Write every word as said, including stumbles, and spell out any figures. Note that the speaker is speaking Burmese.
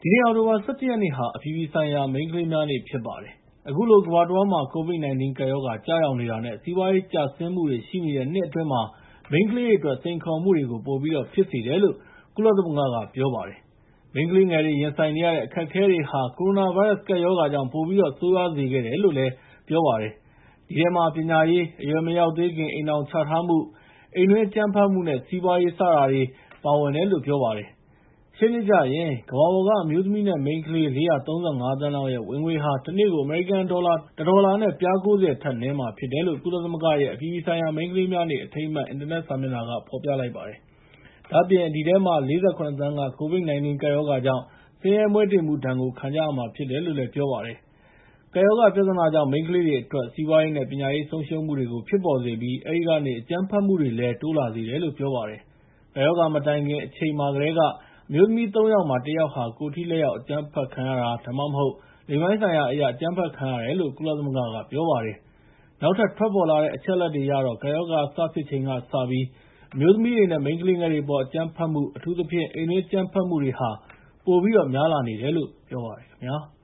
ဒီနေ့အောက်တိုဘာ ၁၁ ရက်နေ့ဟာ အပြည်ပြည်ဆိုင်ရာမိန်းကလေးများနေ့ဖြစ်ပါတယ်။ အခုလိုကမ္ဘာတဝန်းမှာ ကိုဗစ် ၁၉ ကပ်ရောဂါကျရောက်နေတာနဲ့ စီးပွားရေးကျဆင်းမှုတွေရှိနေတဲ့နှစ်အတွင်းမှာ မိန်းကလေးတွေအတွက် စိန်ခေါ်မှုတွေကို ပိုပြီးတော့ဖြစ်စေတယ်လို့ ကုလသမဂ္ဂကပြောပါတယ်။ မိန်းကလေးငယ်တွေရင်ဆိုင်နေရတဲ့အခက်အခဲတွေဟာ ကိုရိုနာဗိုင်းရပ်စ်ကပ်ရောဂါကြောင့် ပိုပြီးတော့ဆိုးရွားစေခဲ့တယ်လို့လည်းပြောပါတယ်။ ဒီထဲမှာ ပညာရေး၊ အရွယ်မရောက်သေးခင် အိမ်ထောင်ချထားမှု၊ အိမ်တွင်းအကြမ်းဖက်မှုနဲ့ စီးပွားရေး စတာတွေပါဝင်တယ်လို့ပြောပါတယ်။ ရှင်းရှင်းပြောရရင် ကမ္ဘာပေါ်ကအမျိုးသမီးနဲ့ မိန်းကလေး ၄၃၅ သန်းလောက်ရဲ့ ဝင်ငွေဟာ တနေ့ကို အမေရိကန်ဒေါ်လာ ၁ ဒေါ်လာနဲ့ ပြား ၉၀ ထက်နည်းမှာဖြစ်တယ်လို့ ကုလသမဂ္ဂရဲ့ အပြည်ပြည်ဆိုင်ရာမိန်းကလေးများနေ့ အထိမ်းအမှတ် အင်တာနက်စာမျက်နှာက ဖော်ပြလိုက်ပါတယ်။ ဒါ့အပြင် အဲဒီထဲမှာ ၄၇ သန်းက ကိုဗစ် ၁၉ ကပ်ရောဂါကြောင့် ဆင်းရဲမွဲတေမှုဒဏ်ကို ခံကြရမှာဖြစ်တယ်လို့လည်း ပြောပါတယ်။ ကပ်ရောဂါပြဿနာကြောင့် မိန်းကလေးတွေအတွက် စီးပွားရေးနဲ့ ပညာရေးဆုံးရှုံးမှုတွေကို ဖြစ်ပေါ်စေပြီး အဲဒီကနေ အကြမ်းဖက်မှုတွေလည်း တိုးလာစေတယ်လို့ ပြောပါတယ်။ ကပ်ရောဂါမတိုင်ခင်အချိန်မှာကတည်းက အမျိုးသမီး သုံး ယောက်မှာ တစ် ယောက်ဟာ ကိုယ်ထိလက်ရောက် အကြမ်းဖက်ခံရတာ ဒါမှမဟုတ် လိင်ပိုင်းဆိုင်ရာအရ အကြမ်းဖက်ခံရတယ်လို့ ကုလသမဂ္ဂက ပြောပါတယ်။ နောက်ထပ်ထွက်ပေါ်လာတဲ့ အချက်အလက်တွေအရတော့ ကပ်ရောဂါစဖြစ်ချိန်ကစပြီး အမျိုးသမီးတွေနဲ့ မိန်းကလေးငယ်တွေအပေါ် အကြမ်းဖက်မှု အထူးသဖြင့် အိမ်တွင်းအကြမ်းဖက်မှုတွေဟာ ပိုပြီးတော့များလာနေတယ်လို့ ပြောပါတယ်ခင်ဗျာ။